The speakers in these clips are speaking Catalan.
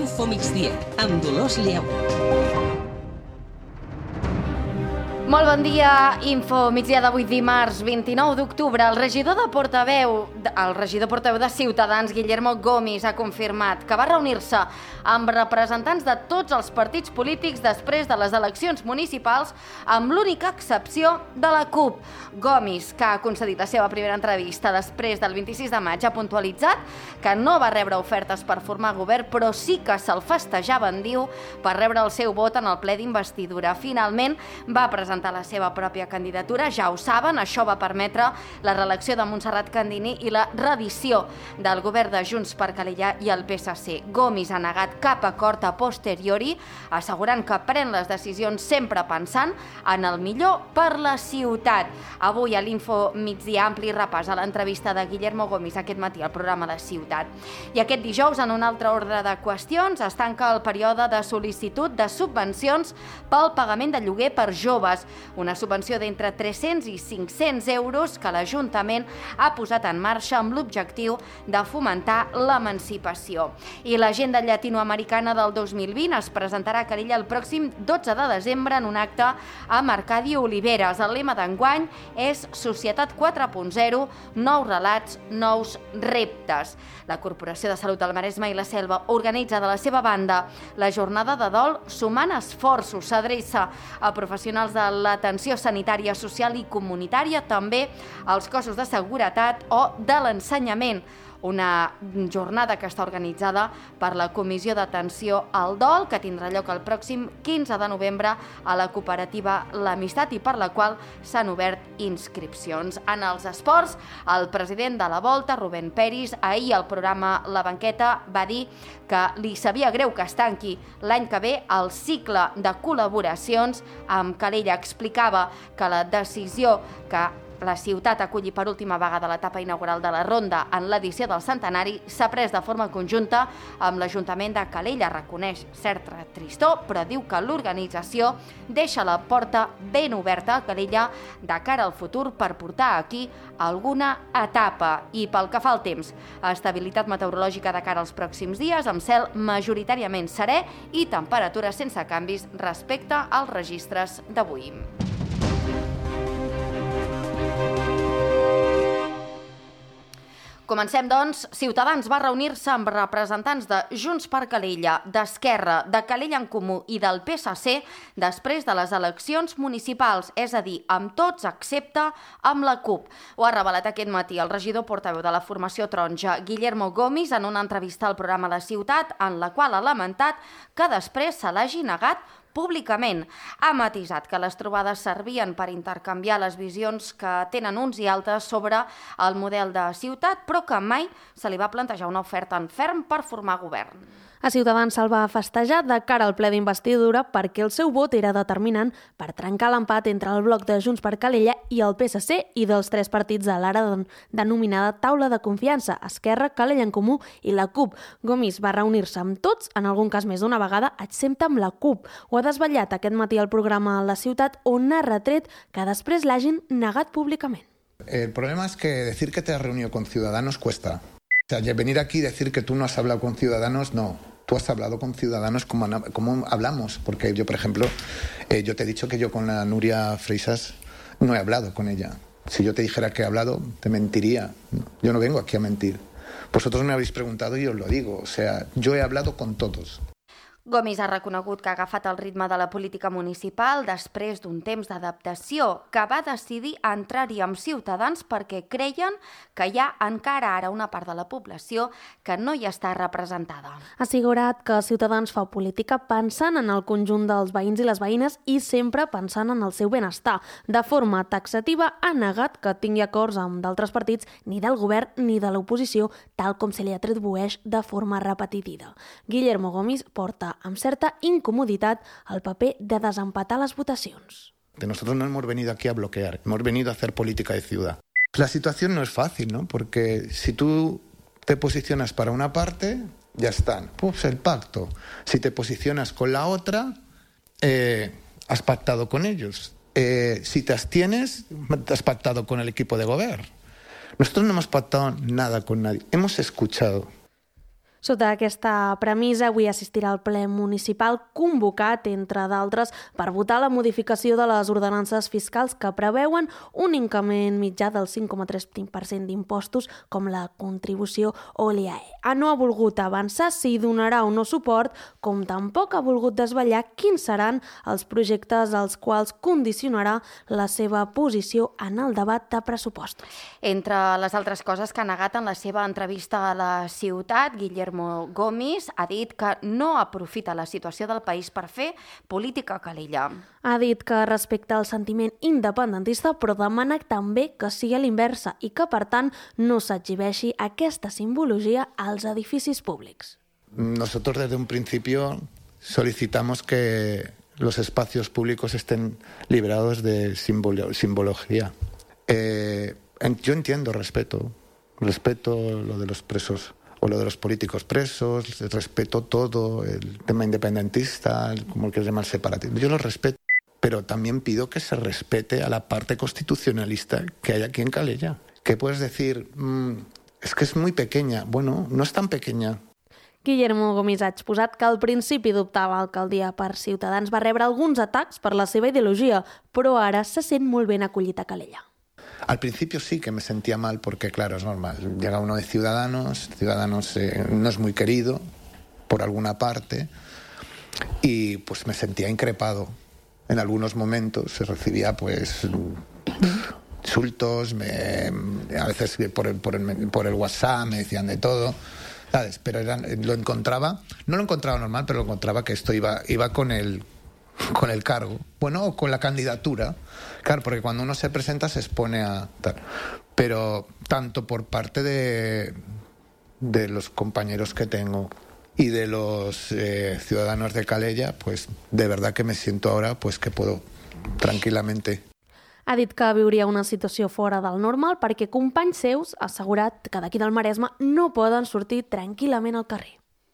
Infomigdia, amb Dolors Lleu. Molt bon dia, Info migdia d'avui dimarts 29 d'octubre. El regidor portaveu de Ciutadans, Guillermo Gomis, ha confirmat que va reunir-se amb representants de tots els partits polítics després de les eleccions municipals, amb l'única excepció de la CUP. Gomis, que ha concedit la seva primera entrevista després del 26 de maig, ha puntualitzat que no va rebre ofertes per formar govern, però sí que se'l festejaven, diu, per rebre el seu vot en el ple d'investidura. Finalment, va presentar la seva pròpia candidatura, ja ho saben, això va permetre la reelecció de Montserrat Candini i la reedició del govern de Junts per Calella i el PSC. Gomis ha negat cap acord a posteriori, assegurant que pren les decisions sempre pensant en el millor per la ciutat. Avui a l'Info migdia ampli repàs a l'entrevista de Guillermo Gomis aquest matí al programa de Ciutat. I aquest dijous, en un altre ordre de qüestions, es tanca el període de sol·licitud de subvencions pel pagament de lloguer per joves, una subvenció d'entre 300 i 500 euros que l'Ajuntament ha posat en marxa amb l'objectiu de fomentar l'emancipació. I l'agenda llatinoamericana del 2020 es presentarà a Calella el pròxim 12 de desembre en un acte amb Arcadi Oliveres. El lema d'enguany és Societat 4.0, nous relats, nous reptes. La Corporació de Salut del Maresme i la Selva organitza de la seva banda la jornada de dol sumant esforços. S'adreça a professionals de l'atenció sanitària, social i comunitària, també als cossos de seguretat o de l'ensenyament. Una jornada que està organitzada per la Comissió d'Atenció al Dol, que tindrà lloc el pròxim 15 de novembre a la cooperativa L'Amistat i per la qual s'han obert inscripcions. En els esports, el president de la Volta, Rubén Peris, ahir al programa La Banqueta va dir que li sabia greu que es tanqui l'any que ve el cicle de col·laboracions amb Calella. Explicava que la decisió que la ciutat acolli per última vegada l'etapa inaugural de la Ronda en l'edició del centenari s'ha pres de forma conjunta amb l'Ajuntament de Calella. Reconeix certa tristor, però diu que l'organització deixa la porta ben oberta a Calella de cara al futur per portar aquí alguna etapa. I pel que fa al temps, estabilitat meteorològica de cara als pròxims dies, amb cel majoritàriament serè i temperatures sense canvis respecte als registres d'avui. Comencem, doncs. Ciutadans va reunir-se amb representants de Junts per Calella, d'Esquerra, de Calella en Comú i del PSC després de les eleccions municipals, és a dir, amb tots excepte amb la CUP. Ho ha revelat aquest matí el regidor portaveu de la formació taronja, Guillermo Gomis, en una entrevista al programa La Ciutat, en la qual ha lamentat que després se l'hagi negat públicament. Ha matisat que les trobades servien per intercanviar les visions que tenen uns i altres sobre el model de ciutat, però que mai se li va plantejar una oferta en ferm per formar govern. A Ciutadans se'l va festejar de cara al ple d'investidura perquè el seu vot era determinant per trencar l'empat entre el bloc de Junts per Calella i el PSC i dels tres partits de l'ara denominada Taula de Confiança, Esquerra, Calella en Comú i la CUP. Gomis va reunir-se amb tots, en algun cas més d'una vegada, excepte amb la CUP. Ho ha desvetllat aquest matí al programa La Ciutat, on ha retret que després l'hagin negat públicament. El problema es que decir que te has reunido con Ciudadanos cuesta. O sea, venir aquí y decir que tú no has hablado con Ciudadanos, no. Tú has hablado con Ciudadanos como hablamos. Porque yo, por ejemplo, yo te he dicho que yo con la Nuria Freixas no he hablado con ella. Si yo te dijera que he hablado, te mentiría. Yo no vengo aquí a mentir. Vosotros me habéis preguntado y os lo digo. O sea, yo he hablado con todos. Gomis ha reconegut que ha agafat el ritme de la política municipal després d'un temps d'adaptació, que va decidir entrar-hi amb Ciutadans perquè creien que hi ha encara ara una part de la població que no hi està representada. Ha assegurat que Ciutadans fa política pensant en el conjunt dels veïns i les veïnes i sempre pensant en el seu benestar. De forma taxativa ha negat que tingui acords amb d'altres partits ni del govern ni de l'oposició, tal com se li atribueix de forma repetitiva. Guillermo Gomis porta amb certa incomoditat el paper de desempatar les votacions. Nosotros no hemos venido aquí a bloquear, hemos venido a hacer política de ciudad. La situación no es fácil, ¿no? Porque si tú te posicionas para una parte, ya están. Pues el pacto. Si te posicionas con la otra, has pactado con ellos. Si te abstienes, has pactado con el equipo de gobierno. Nosotros no hemos pactado nada con nadie. Hemos escuchado. Sota aquesta premissa, avui assistirà al ple municipal convocat, entre d'altres, per votar la modificació de les ordenances fiscals que preveuen un increment mitjà del 5,3% d'impostos com la contribució o l'IAE. No ha volgut avançar si donarà o no suport, com tampoc ha volgut desvetllar quins seran els projectes als quals condicionarà la seva posició en el debat de pressupostos. Entre les altres coses que ha negat en la seva entrevista a la Ciutat, Guillermo Gomis ha dit que no aprofita la situació del país per fer política a Calella. Ha dit que respecta el sentiment independentista, però demana també que sigui a l'inversa i que, per tant, no s'exhibeixi aquesta simbologia als edificis públics. Nosotros desde un principio solicitamos que los espacios públicos estén liberados de simbología. Yo entiendo, respeto lo de los presos o lo de los políticos presos, respeto todo, el tema independentista, como el que se llama el separatismo. Yo lo respeto, pero también pido que se respete a la parte constitucionalista que hay aquí en Calella. ¿Qué puedes decir? Es que es muy pequeña. Bueno, no es tan pequeña. Guillermo Gomis ha exposat que al principi d'optar a l'alcaldia per Ciutadans va rebre alguns atacs per la seva ideologia, però ara se sent molt ben acollit a Calella. Al principio sí que me sentía mal porque, claro, es normal. Llega uno de Ciudadanos no es muy querido por alguna parte y pues me sentía increpado. En algunos momentos se recibía pues insultos, a veces por el WhatsApp me decían de todo, ¿sabes? Pero no lo encontraba normal, pero lo encontraba que esto iba con el cargo, bueno, o con la candidatura. Claro, porque cuando uno se presenta se expone a tal. Pero tanto por parte de los compañeros que tengo y de los ciudadanos de Calella, pues de verdad que me siento ahora pues que puedo tranquilamente. Ha dit que viuria una situació fora del normal perquè companys seus ha assegurat que d'aquí del Maresme no poden sortir tranquil·lament al carrer.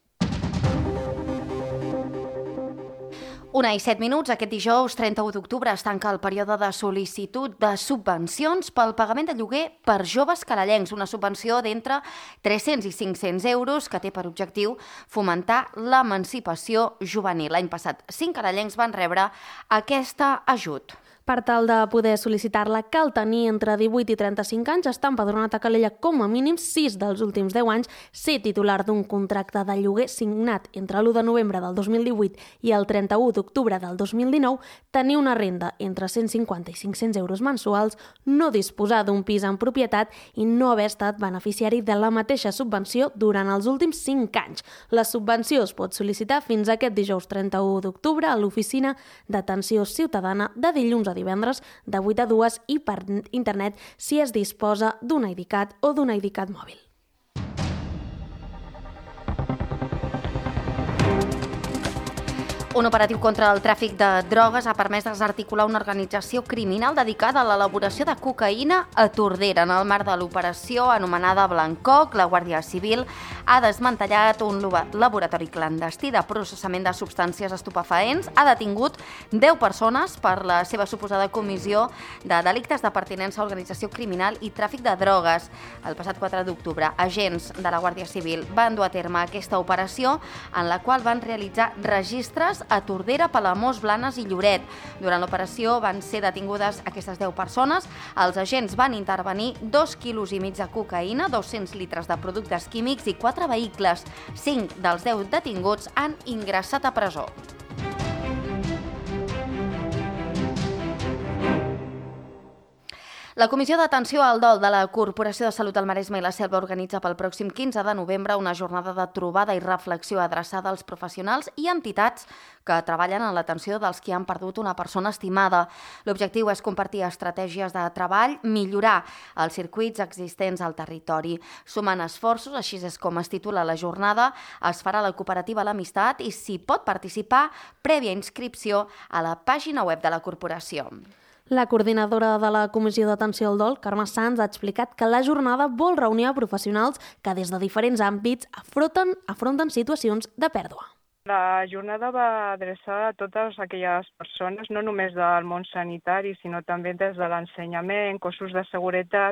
1:07. Aquest dijous, 31 d'octubre, es tanca el període de sol·licitud de subvencions pel pagament de lloguer per joves calellencs, una subvenció d'entre 300 i 500 euros que té per objectiu fomentar l'emancipació juvenil. L'any passat, 5 calellencs van rebre aquest ajut. Per tal de poder sol·licitar-la, cal tenir entre 18 i 35 anys, estar empadronat a Calella com a mínim 6 dels últims 10 anys, ser titular d'un contracte de lloguer signat entre l'1 de novembre del 2018 i el 31 d'octubre del 2019, tenir una renda entre 150 i 500 euros mensuals, no disposar d'un pis en propietat i no haver estat beneficiari de la mateixa subvenció durant els últims 5 anys. La subvenció es pot sol·licitar fins aquest dijous 31 d'octubre a l'Oficina d'Atenció Ciutadana de dilluns a divendres de 8 a 2 i per internet si es disposa d'un IDCAT o d'un IDCAT mòbil. Un operatiu contra el tràfic de drogues ha permès desarticular una organització criminal dedicada a l'elaboració de cocaïna a Tordera. En el marc de l'operació anomenada Blancoc, la Guàrdia Civil ha desmantellat un laboratori clandestí de processament de substàncies estupefaents, ha detingut 10 persones per la seva suposada comissió de delictes de pertinença a organització criminal i tràfic de drogues. El passat 4 d'octubre, agents de la Guàrdia Civil van dur a terme aquesta operació en la qual van realitzar registres a Tordera, Palamós, Blanes i Lloret. Durant l'operació van ser detingudes aquestes 10 persones. Els agents van intervenir 2,5 quilos de cocaïna, 200 litres de productes químics i 4 vehicles. 5 dels 10 detinguts han ingressat a presó. La Comissió d'Atenció al Dol de la Corporació de Salut del Maresme i la Selva organitza pel pròxim 15 de novembre una jornada de trobada i reflexió adreçada als professionals i entitats que treballen en l'atenció dels qui han perdut una persona estimada. L'objectiu és compartir estratègies de treball, millorar els circuits existents al territori. Sumant esforços, així és com es titula la jornada, es farà a la cooperativa L'Amistat i s'hi pot participar prèvia inscripció a la pàgina web de la corporació. La coordinadora de la Comissió d'Atenció al Dol, Carme Sans, ha explicat que la jornada vol reunir a professionals que des de diferents àmbits afronten situacions de pèrdua. La jornada va adreçar a totes aquelles persones, no només del món sanitari, sinó també des de l'ensenyament, cossos de seguretat,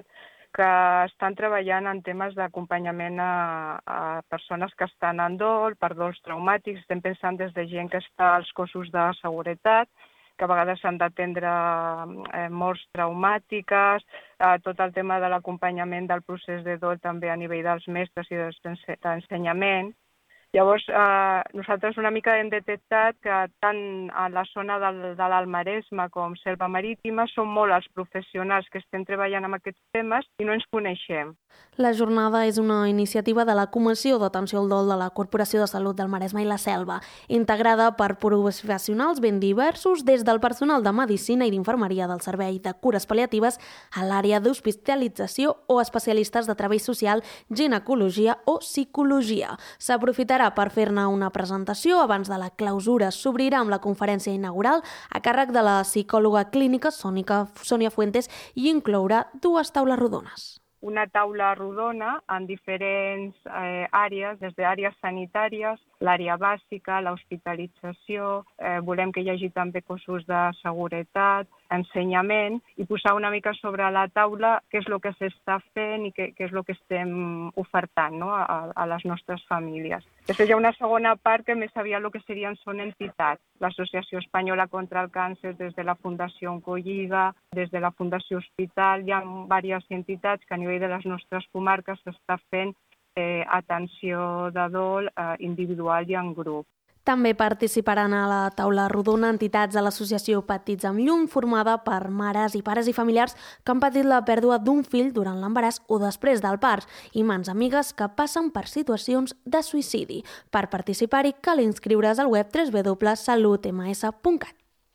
que estan treballant en temes d'acompanyament a persones que estan en dol, per dols traumàtics. Estem pensant des de gent que està als cossos de seguretat, que a vegades s'han d'atendre morts traumàtiques, tot el tema de l'acompanyament del procés de dol també a nivell dels mestres i d'ensenyament. Llavors, nosaltres una mica hem detectat que tant a la zona de l'Alt Maresme com Selva Marítima són molt els professionals que estem treballant amb aquests temes i no ens coneixem. La jornada és una iniciativa de la Comissió d'Atenció al Dol de la Corporació de Salut del Maresme i la Selva, integrada per professionals ben diversos, des del personal de Medicina i d'Infermeria del Servei de Cures Pal·liatives a l'àrea d'hospitalització o especialistes de treball social, ginecologia o psicologia. S'aprofitarà per fer-ne una presentació. Abans de la clausura s'obrirà amb la conferència inaugural a càrrec de la psicòloga clínica Sònia Fuentes i inclourà 2 taules rodones. Una taula rodona en diferents àrees, des d'àrees sanitàries, l'àrea bàsica, l'hospitalització, volem que hi hagi també cossos de seguretat, ensenyament, i posar una mica sobre la taula què és el que s'està fent i què és el que estem ofertant, no? a les nostres famílies. Després hi ha una segona part que més aviat el que són entitats. L'Associació Espanyola contra el Càncer, des de la Fundació Oncolliga, des de la Fundació Hospital, hi ha diverses entitats que a nivell de les nostres comarques s'està fent atenció de dol individual i en grup. També participaran a la taula rodona entitats de l'associació Petits amb Llum, formada per mares i pares i familiars que han patit la pèrdua d'un fill durant l'embaràs o després del part, i mans amigues que passen per situacions de suïcidi. Per participar-hi cal inscriure's al web www.salutms.cat.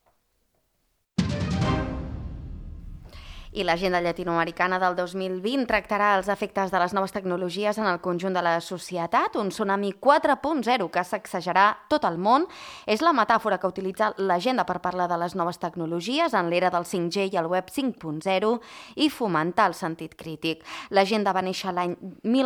I l'agenda llatinoamericana del 2020 tractarà els efectes de les noves tecnologies en el conjunt de la societat. Un tsunami 4.0 que sacsejarà tot el món. És la metàfora que utilitza l'agenda per parlar de les noves tecnologies en l'era del 5G i el web 5.0 i fomentar el sentit crític. L'agenda va néixer l'any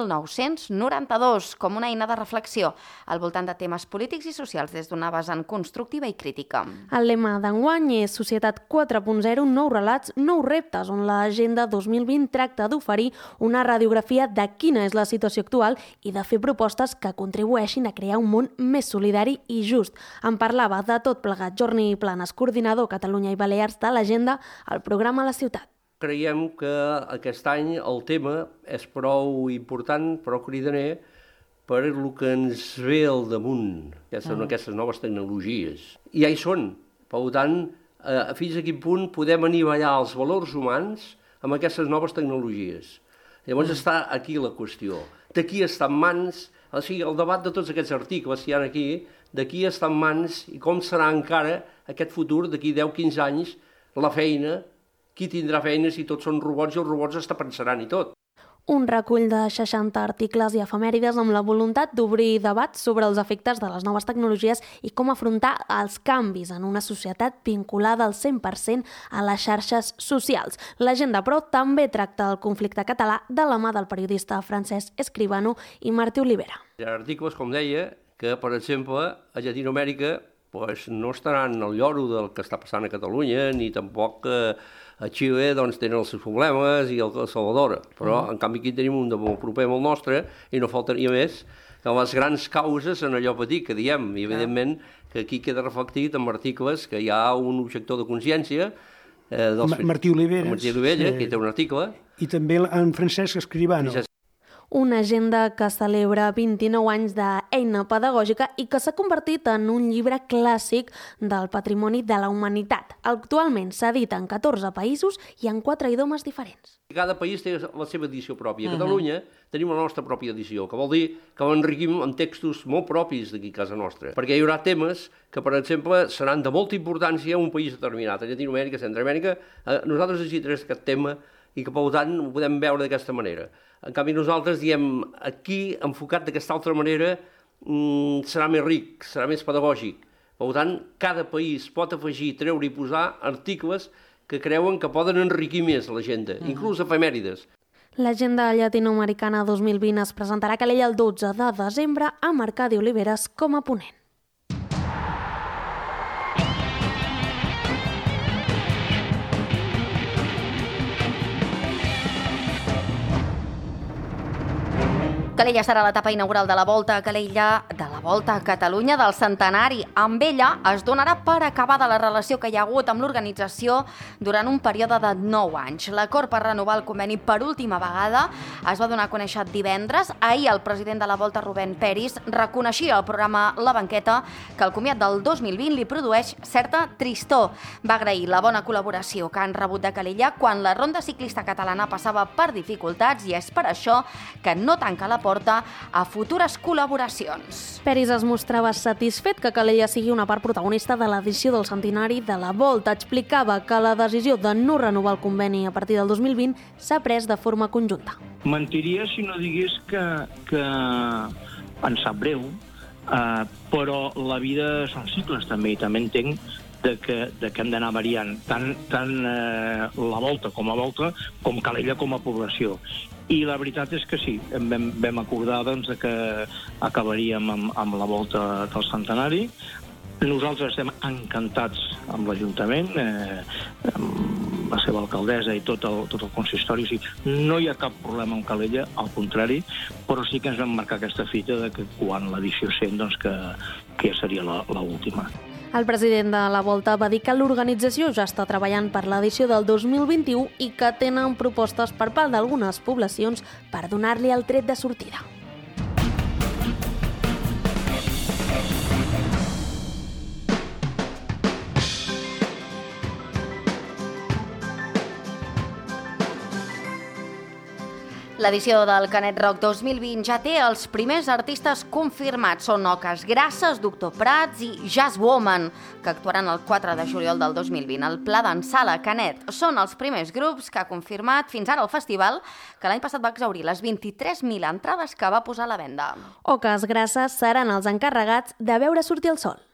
1992 com una eina de reflexió al voltant de temes polítics i socials des d'una vessant constructiva i crítica. El lema d'enguany és Societat 4.0, nous relats, nous reptes, on l'agenda 2020 tracta d'oferir una radiografia de quina és la situació actual i de fer propostes que contribueixin a crear un món més solidari i just. En parlava de tot plegat Jordi Planes, coordinador Catalunya i Balears de l'agenda al programa La Ciutat. Creiem que aquest any el tema és prou important, prou cridaner, per el que ens ve al damunt, que són aquestes noves tecnologies. I ja hi són. Per tant, fins a quin punt podem anivellar els valors humans amb aquestes noves tecnologies. Llavors està aquí la qüestió. De qui està en mans, o sigui, el debat de tots aquests articles que hi ha aquí, de qui està en mans i com serà encara aquest futur d'aquí 10-15 anys, la feina, qui tindrà feina si tots són robots i els robots es pensaran i tot. Un recull de 60 articles i efemèrides amb la voluntat d'obrir debats sobre els efectes de les noves tecnologies i com afrontar els canvis en una societat vinculada al 100% a les xarxes socials. L'agenda, però, també tracta el conflicte català de la mà del periodista Francesc Escribano i Martí Olivera. Hi ha articles, com deia, que, per exemple, a Llatinoamèrica no estaran al lloro del que està passant a Catalunya, ni tampoc a Xile tenen els seus problemes i el Salvador, però en canvi aquí tenim un de molt proper amb el nostre i no faltaria més que les grans causes en allò petit que diem, i evidentment que aquí queda reflectit en articles que hi ha un objector de consciència, Martí Olivera, que té un article, i també en Francesc Escribano. Una agenda que celebra 29 anys d'eina pedagògica i que s'ha convertit en un llibre clàssic del patrimoni de la humanitat. Actualment s'edita en 14 països i en 4 idiomes diferents. Cada país té la seva edició pròpia. A Catalunya tenim la nostra pròpia edició, que vol dir que l'enriquim amb textos molt propis d'aquí a casa nostra. Perquè hi haurà temes que, per exemple, seran de molta importància a un país determinat, a Llatinoamèrica, Centroamèrica. Nosaltres decidirem aquest tema i que, per tant, ho podem veure d'aquesta manera. En canvi, nosaltres diem, aquí, enfocat d'aquesta altra manera, serà més ric, serà més pedagògic. Per tant, cada país pot afegir, treure i posar articles que creuen que poden enriquir més l'agenda, inclús efemèrides. L'agenda llatinoamericana 2020 es presentarà a Calella el 12 de desembre amb Arcadi Oliveres com a ponent. Calella serà l'etapa inaugural de la Volta a Calella, de la Volta a Catalunya del centenari. Amb ella es donarà per acabada la relació que hi ha hagut amb l'organització durant un període de 9 anys. L'acord per renovar el conveni per última vegada es va donar a conèixer divendres. Ahir el president de la Volta, Rubén Peris, reconeixia al programa La Banqueta que el comiat del 2020 li produeix certa tristor. Va agrair la bona col·laboració que han rebut de Calella quan la ronda ciclista catalana passava per dificultats i és per això que no tanca la porta a futures col·laboracions. Peris es mostrava satisfet que Calella sigui una part protagonista de l'edició del centenari de la Volta. Explicava que la decisió de no renovar el conveni a partir del 2020 s'ha pres de forma conjunta. Mentiria si no digués que em sap greu, però la vida són cicles també, i també entenc que hem d'anar variant tant la Volta com Calella com a població. I la veritat és que sí, vam acordar que acabaríem amb la Volta del centenari. Nosaltres estem encantats amb l'Ajuntament, amb la seva alcaldessa i tot el consistori. O sigui, no hi ha cap problema amb Calella, al contrari, però sí que ens vam marcar aquesta fita de que quan l'edició 100, que ja seria l'última. El president de la Volta va dir que l'organització ja està treballant per l'edició del 2021 i que tenen propostes per part d'algunes poblacions per donar-li el tret de sortida. L'edició del Canet Rock 2020 ja té els primers artistes confirmats. Són Oques Grasses, Doctor Prats i Jazz Woman, que actuaran el 4 de juliol del 2020. El Pla d'Ensala Canet són els primers grups que ha confirmat fins ara el festival, que l'any passat va exhaurir les 23.000 entrades que va posar a la venda. Oques Grasses seran els encarregats de veure sortir el sol.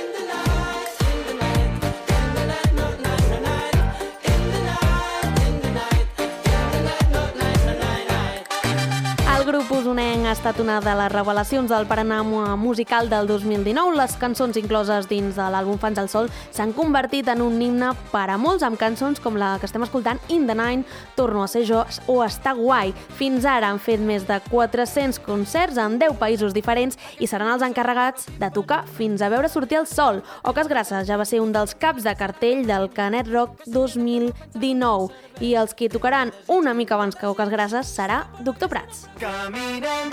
El grup usonenc ha estat una de les revelacions del panorama musical del 2019. Les cançons incloses dins de l'àlbum Fans al Sol s'han convertit en un himne per a molts, amb cançons com la que estem escoltant, In the Night, Torno a ser jo o Està guai. Fins ara han fet més de 400 concerts en 10 països diferents i seran els encarregats de tocar fins a veure sortir el sol. Oques Grasses ja va ser un dels caps de cartell del Canet Rock 2019 i els qui tocaran una mica abans que Oques Grasses serà Doctor Prats. Caminem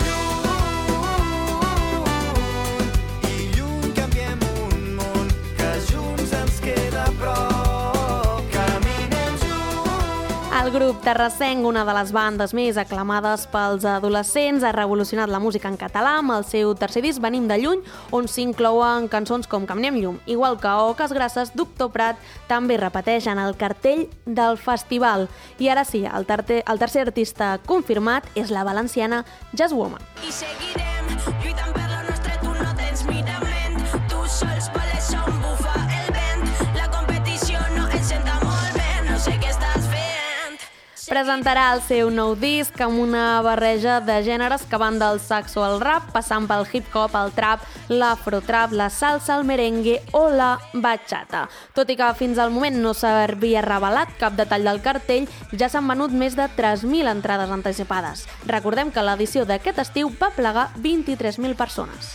i lluny canviem un món que junts ens queda prop. Caminem junts. El grup terrassenc, una de les bandes més aclamades pels adolescents, ha revolucionat la música en català amb el seu tercer disc Venim de lluny, on s'inclouen cançons com Caminem llum. Igual que Oques Grasses, Doctor Prat també repeteix en el cartell del festival. I ara sí, el tercer artista confirmat és la valenciana Jazz Woman. I seguirem lluitant per la nostra, tu no tens mirament, tu sols voles on bufa el vent, la competició no ens senta molt bé, no sé què estàs fent. Presentarà el seu nou disc amb una barreja de gèneres que van del saxo al rap, passant pel hip-hop, el trap, l'afro-trap, la salsa, el merengue o la bachata. Tot i que fins al moment no s'havia revelat cap detall del cartell, ja s'han venut més de 3.000 entrades anticipades. Recordem que l'edició d'aquest estiu va plegar 23.000 persones.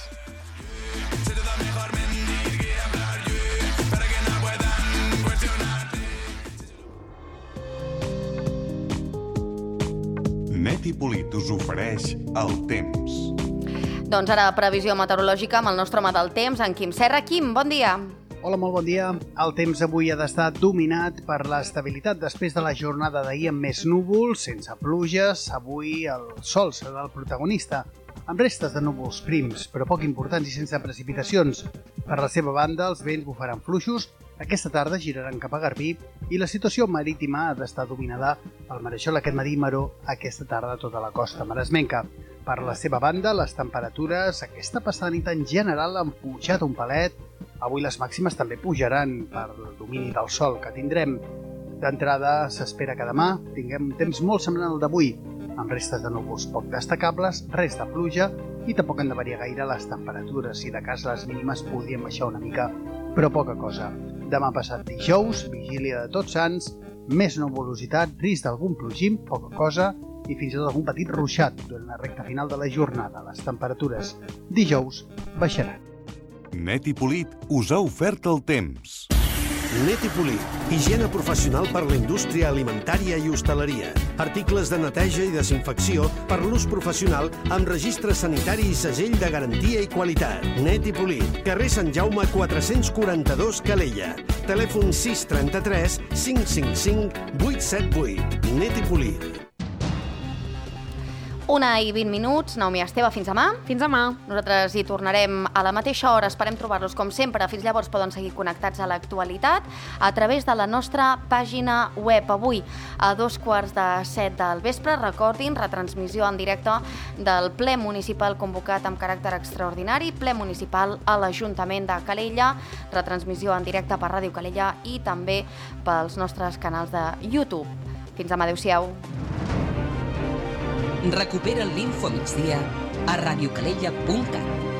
Neti Polit us ofereix el temps. Doncs ara previsió meteorològica amb el nostre home del temps, en Quim Serra. Quim, bon dia. Hola, molt bon dia. El temps avui ha d'estar dominat per l'estabilitat després de la jornada d'ahir amb més núvols, sense pluges. Avui el sol serà el protagonista, amb restes de núvols prims, però poc importants i sense precipitacions. Per la seva banda, els vents bufaran fluixos, aquesta tarda giraran cap a Garbí i la situació marítima ha d'estar dominada pel Mareixol aquest matí i Maró aquesta tarda a tota la costa maresmenca. Per la seva banda, les temperatures aquesta passada nit en general han pujat un palet. Avui les màximes també pujaran per el domini del sol que tindrem. D'entrada, s'espera que demà tinguem un temps molt semblant al d'avui, amb restes de núvols poc destacables, res de pluja i tampoc han de variar gaire les temperatures. Si de cas les mínimes podrien baixar una mica, però poca cosa. Demà passat dijous, vigília de Tots Sants, més nuvolositat, risc d'algun plogim, poca cosa, i fins i tot un petit ruixat durant la recta final de la jornada. Les temperatures dijous baixaran. Net i Polit us ha ofert el temps. Net i Polit, higiene professional per la indústria alimentària i hostaleria. Articles de neteja i desinfecció per l'ús professional amb registre sanitari i segell de garantia i qualitat. Net i Polit, carrer Sant Jaume 442 Calella. Telèfon 633 555 878. Net i Polit. 1:20, Naomi Esteve, fins demà. Fins demà. Nosaltres hi tornarem a la mateixa hora, esperem trobar-los com sempre. Fins llavors poden seguir connectats a l'actualitat a través de la nostra pàgina web. Avui a 2:15 del vespre, recordin, retransmissió en directe del ple municipal convocat amb caràcter extraordinari, ple municipal a l'Ajuntament de Calella, retransmissió en directe per Ràdio Calella i també pels nostres canals de YouTube. Fins demà, adeu-siau. Recupera l'Info Migdia a radiocalella.cat.